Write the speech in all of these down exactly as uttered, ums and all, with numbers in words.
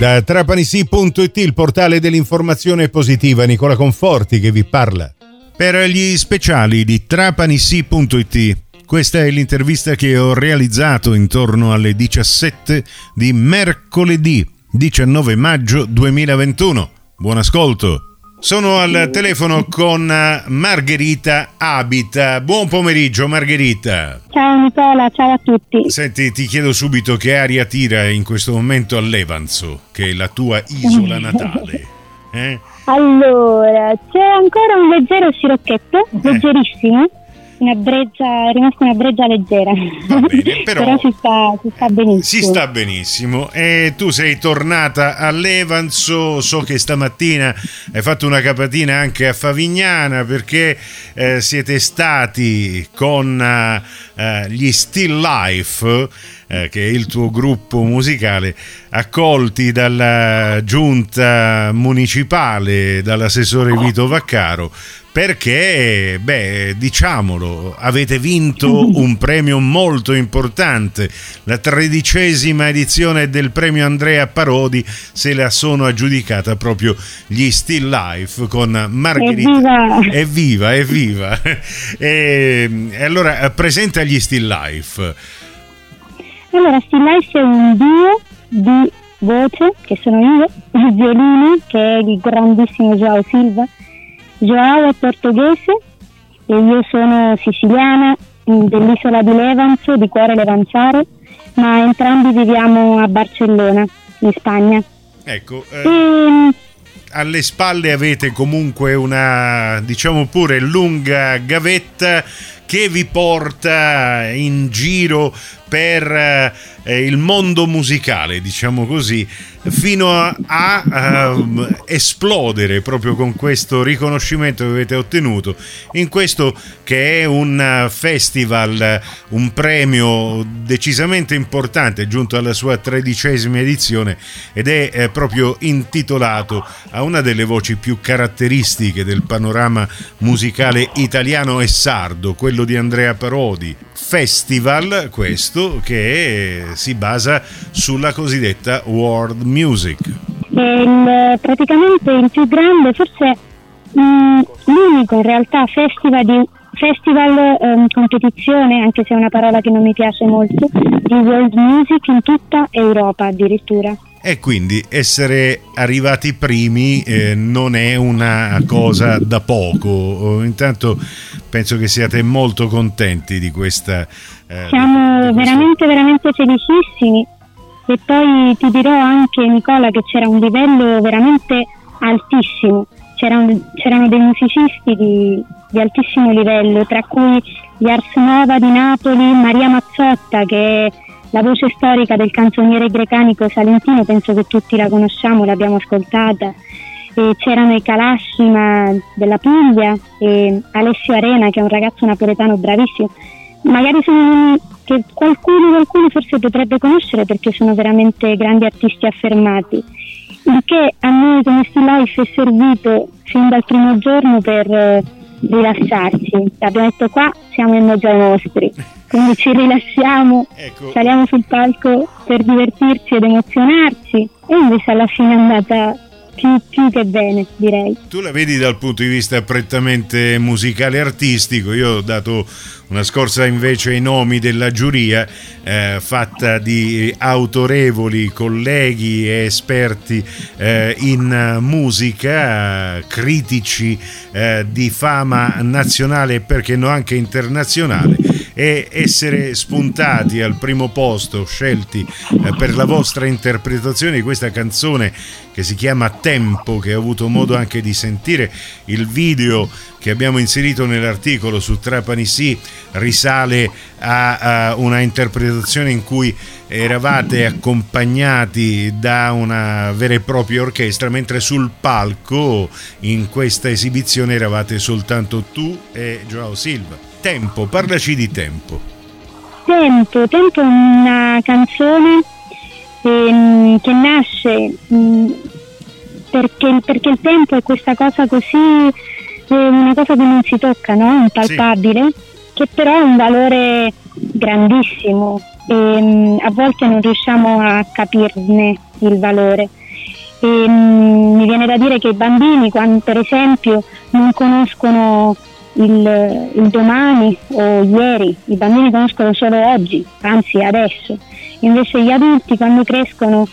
Da Trapanisi punto it, il portale dell'informazione positiva, Nicola Conforti che vi parla. Per gli speciali di Trapanisi punto it, questa è l'intervista che ho realizzato intorno alle diciassette di mercoledì diciannove maggio duemilaventuno. Buon ascolto. Sono al telefono con Margherita Abita. Buon pomeriggio, Margherita. Ciao Nicola, ciao a tutti. Senti, ti chiedo subito che aria tira in questo momento a Levanzo, che è la tua isola natale. Eh? Allora, c'è ancora un leggero scirocchetto, eh. leggerissimo. Una breggia, è rimasta una breggia leggera. Va bene, però, però si, sta, si sta benissimo. Si sta benissimo. E tu sei tornata a Levanzo, so che stamattina hai fatto una capatina anche a Favignana perché eh, siete stati con eh, gli Still Life, eh, che è il tuo gruppo musicale, accolti dalla giunta municipale, dall'assessore Vito Vaccaro, perché, beh, diciamolo, avete vinto un premio molto importante. La tredicesima edizione del premio Andrea Parodi se la sono aggiudicata proprio gli Still Life con Margherita. Evviva! Evviva, evviva! E, e allora, presenta gli Still Life. Allora, Still Life è un duo di voce, che sono io, il violino, che è il grandissimo Joao Silva. Joao è portoghese e io sono siciliana, dell'isola di Levanzo, di cuore levanzaro, ma entrambi viviamo a Barcellona, in Spagna. Ecco, eh, e... alle spalle avete comunque una, diciamo pure, lunga gavetta che vi porta in giro per eh, il mondo musicale, diciamo così, fino a, a uh, esplodere proprio con questo riconoscimento che avete ottenuto in questo che è un festival, un premio decisamente importante, giunto alla sua tredicesima edizione, ed è eh, proprio intitolato a una delle voci più caratteristiche del panorama musicale italiano e sardo, quello di Andrea Parodi. Festival questo che si basa sulla cosiddetta world music. È il, praticamente il più grande, forse mh, l'unico in realtà festival di festival ehm, competizione, anche se è una parola che non mi piace molto, di world music in tutta Europa addirittura. E quindi essere arrivati primi eh, non è una cosa da poco. Intanto penso che siate molto contenti di questa. Eh, Siamo di questo... veramente, veramente felicissimi. E poi ti dirò anche, Nicola, che c'era un livello veramente altissimo. C'erano, c'erano dei musicisti di, di altissimo livello, tra cui gli Ars Nova di Napoli, Maria Mazzotta, che è la voce storica del canzoniere grecanico salentino, penso che tutti la conosciamo, l'abbiamo ascoltata. E c'erano i Kalashima della Puglia e Alessio Arena, che è un ragazzo napoletano bravissimo. Magari sono che qualcuno, qualcuno forse potrebbe conoscere, perché sono veramente grandi artisti affermati, il che a noi come Still Life è servito fin dal primo giorno per eh, rilassarci. Abbiamo detto: qua siamo in mezzo ai nostri, quindi ci rilassiamo, ecco. Saliamo sul palco per divertirci ed emozionarci, e invece alla fine è andata più, più che bene, direi. Tu la vedi dal punto di vista prettamente musicale e artistico. Io ho dato una scorsa invece ai nomi della giuria, eh, fatta di autorevoli colleghi e esperti eh, in musica, critici eh, di fama nazionale e perché no anche internazionale, e essere spuntati al primo posto, scelti eh, per la vostra interpretazione di questa canzone che si chiama Tempo, che ho avuto modo anche di sentire. Il video che abbiamo inserito nell'articolo su Trapanisi risale a, a una interpretazione in cui eravate accompagnati da una vera e propria orchestra, mentre sul palco in questa esibizione eravate soltanto tu e Joao Silva. Tempo, parlaci di Tempo. Tempo, Tempo è una canzone ehm, che nasce mh, perché, perché il tempo è questa cosa così, eh, una cosa che non si tocca, no? Impalpabile, sì, che però ha un valore grandissimo e mh, a volte non riusciamo a capirne il valore. E, mh, mi viene da dire che i bambini, quando per esempio non conoscono il, il domani o ieri, i bambini conoscono solo oggi, anzi adesso. Invece gli adulti, quando crescono,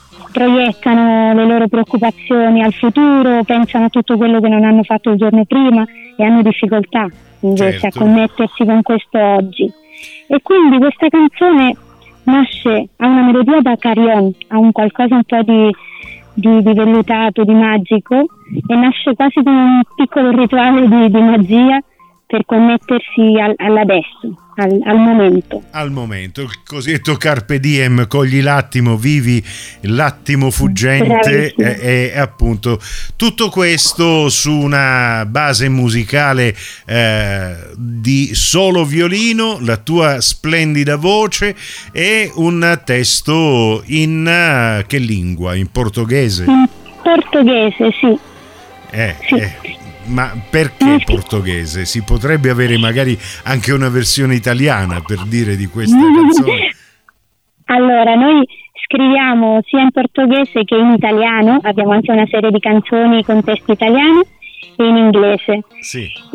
proiettano le loro preoccupazioni al futuro, pensano a tutto quello che non hanno fatto il giorno prima e hanno difficoltà invece certo. a connettersi con questo oggi. E quindi questa canzone nasce, ha una melodia da carillon, ha un qualcosa un po' di, di, di vellutato, di magico, e nasce quasi come un piccolo rituale di, di magia per connettersi al, all'adesso, al, al momento. Al momento, il cosiddetto carpe diem, cogli l'attimo, vivi l'attimo fuggente, e, e appunto tutto questo su una base musicale eh, di solo violino, la tua splendida voce e un testo in uh, che lingua? In portoghese? In portoghese, sì. Eh, sì. eh. Ma perché portoghese? Si potrebbe avere magari anche una versione italiana, per dire, di questa canzone? Allora, noi scriviamo sia in portoghese che in italiano, abbiamo anche una serie di canzoni con testi italiani e in inglese. Sì. E,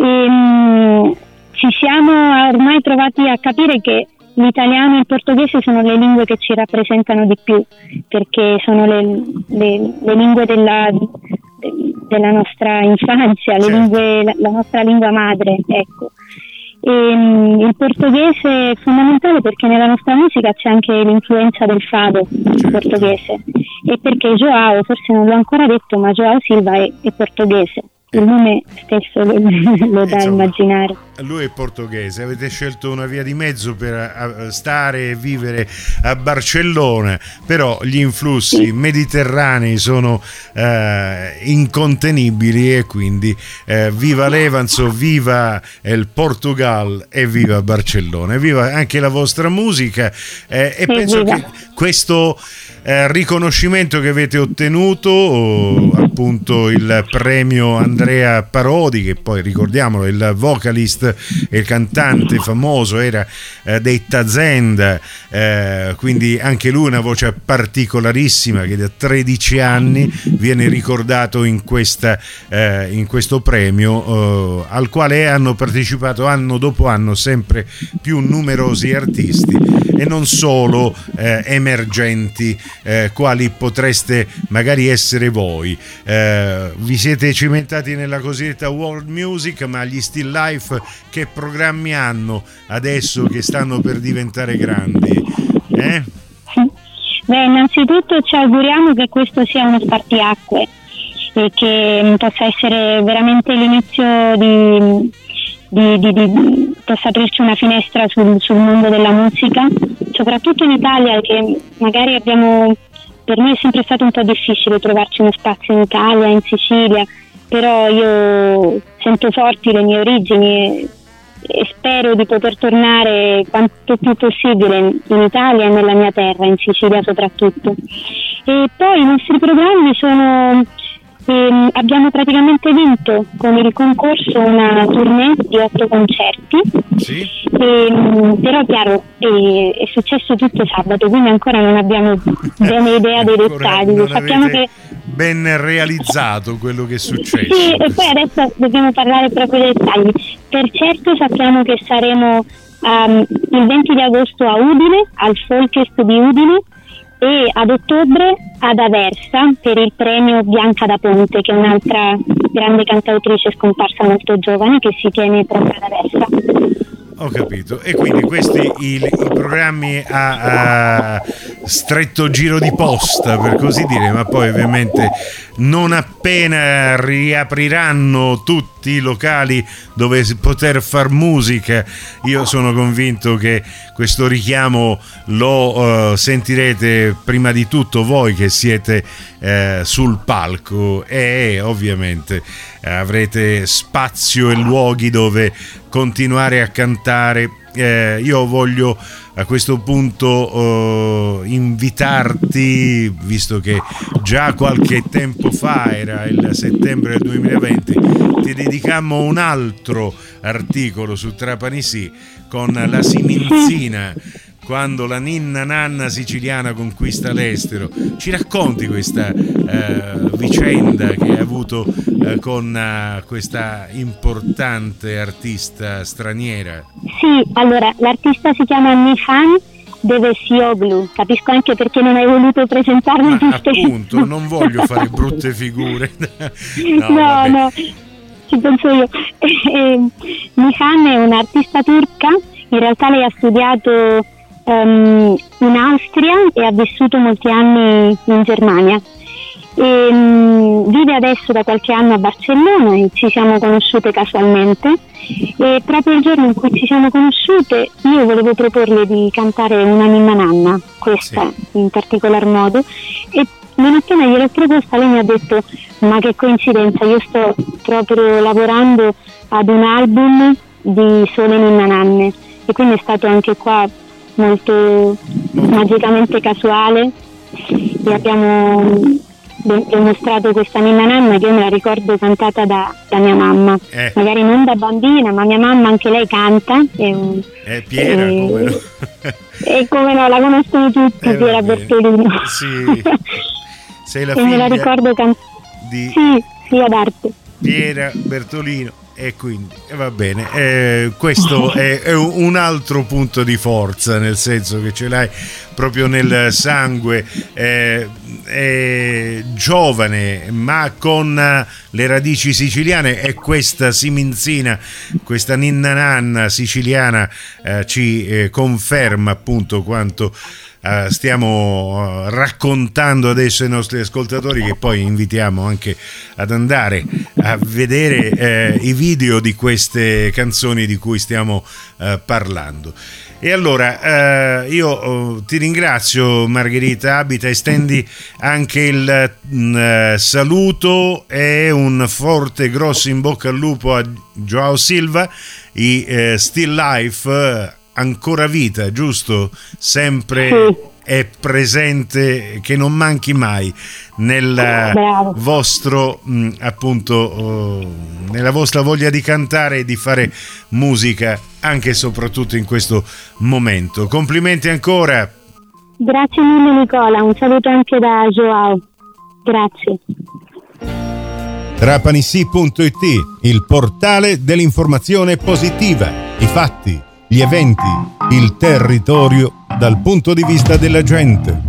mh, ci siamo ormai trovati a capire che l'italiano e il portoghese sono le lingue che ci rappresentano di più, perché sono le, le, le lingue della... della nostra infanzia, le certo. lingue, la, la nostra lingua madre, ecco. E, um, il portoghese è fondamentale perché nella nostra musica c'è anche l'influenza del fado certo. portoghese, e perché João, forse non l'ho ancora detto, ma João Silva è, è portoghese. Il nome stesso lo, lo dà a immaginare. Lui è portoghese, avete scelto una via di mezzo per stare e vivere a Barcellona, però gli influssi sì. mediterranei sono eh, incontenibili, e quindi eh, viva l'Evanso, viva il Portugal e viva Barcellona, e viva anche la vostra musica, eh, e penso viva. che questo eh, riconoscimento che avete ottenuto, o, appunto il premio Andrea Parodi, che poi ricordiamolo è il vocalist e il cantante famoso, era eh, dei Tazenda, eh, quindi anche lui una voce particolarissima, che da tredici anni viene ricordato in, questa, eh, in questo premio, eh, al quale hanno partecipato anno dopo anno sempre più numerosi artisti, e non solo eh, emergenti eh, quali potreste magari essere voi. Eh, vi siete cimentati nella cosiddetta world music, ma gli still life che programmi hanno adesso che stanno per diventare grandi? Eh? Beh, innanzitutto ci auguriamo che questo sia uno spartiacque e che possa essere veramente l'inizio di, di, di, di possa aprirci una finestra sul, sul mondo della musica, soprattutto in Italia, che magari abbiamo, per noi è sempre stato un po' difficile trovarci uno spazio in Italia, in Sicilia, però io sento forti le mie origini e, e spero di poter tornare quanto più possibile in Italia e nella mia terra, in Sicilia soprattutto. E poi i nostri programmi sono... E abbiamo praticamente vinto con il concorso una tournée di otto concerti, sì. e, però chiaro è, è successo tutto sabato, quindi ancora non abbiamo bene idea dei dettagli. Sappiamo che ben realizzato quello che è successo. Sì, e poi adesso dobbiamo parlare proprio dei dettagli. Per certo sappiamo che saremo um, il venti di agosto a Udine, al Folkest di Udine, e ad ottobre ad Aversa per il premio Bianca da Ponte, che è un'altra grande cantautrice scomparsa molto giovane, che si tiene proprio ad Aversa. Ho capito. E quindi questi i, i programmi a, a stretto giro di posta, per così dire, ma poi ovviamente non appena riapriranno tutti i locali dove poter far musica, io sono convinto che questo richiamo lo uh, sentirete prima di tutto voi che siete uh, sul palco, e ovviamente uh, avrete spazio e luoghi dove continuare a cantare. Eh, io voglio a questo punto uh, invitarti, visto che già qualche tempo fa, era il settembre del duemilaventi, ti dedicammo un altro articolo su Trapani Sì con la Siminzina, quando la ninna nanna siciliana conquista l'estero. Ci racconti questa eh, vicenda che hai avuto eh, con uh, questa importante artista straniera? Sì, allora l'artista si chiama Nihan Devesioglu, capisco anche perché non hai voluto presentarmi. Ma tutte. appunto, non voglio fare brutte figure. No, no, no, ci penso io. Nihan è un'artista turca, in realtà lei ha studiato um, in Austria e ha vissuto molti anni in Germania. E, um, vive adesso da qualche anno a Barcellona e ci siamo conosciute casualmente, e proprio il giorno in cui ci siamo conosciute io volevo proporle di cantare una ninna nanna, questa sì, in particolar modo, e non appena gliel'ho proposta lei mi ha detto: ma che coincidenza, io sto proprio lavorando ad un album di sole ninna nanne, e quindi è stato anche qua molto magicamente casuale e abbiamo dimostrato questa ninna nanna che io me la ricordo cantata da, da mia mamma, eh. magari non da bambina, ma mia mamma anche lei canta. È un, eh, Piera, e, come no? E come no, la conoscono tutti, eh, Piera Bertolino. Sì. Sei la e figlia me la ricordo can- di sì, sì, ad arte. Piera Bertolino. E quindi eh, va bene, eh, questo è, è un altro punto di forza, nel senso che ce l'hai proprio nel sangue, eh, è giovane ma con le radici siciliane, e questa siminzina, questa ninna nanna siciliana eh, ci eh, conferma appunto quanto Uh, stiamo uh, raccontando adesso ai nostri ascoltatori, che poi invitiamo anche ad andare a vedere eh, i video di queste canzoni di cui stiamo uh, parlando. E allora uh, io uh, ti ringrazio, Margherita Abita, estendi anche il uh, saluto e un forte grosso in bocca al lupo a Joao Silva, i uh, Still Life, uh, ancora vita, giusto? Sempre sì, è presente, che non manchi mai nel Bravo. vostro mh, appunto uh, nella vostra voglia di cantare e di fare musica, anche e soprattutto in questo momento. Complimenti ancora. Grazie mille Nicola, un saluto anche da Joao. Grazie. Trapanissi punto it, il portale dell'informazione positiva, i fatti, gli eventi, il territorio dal punto di vista della gente.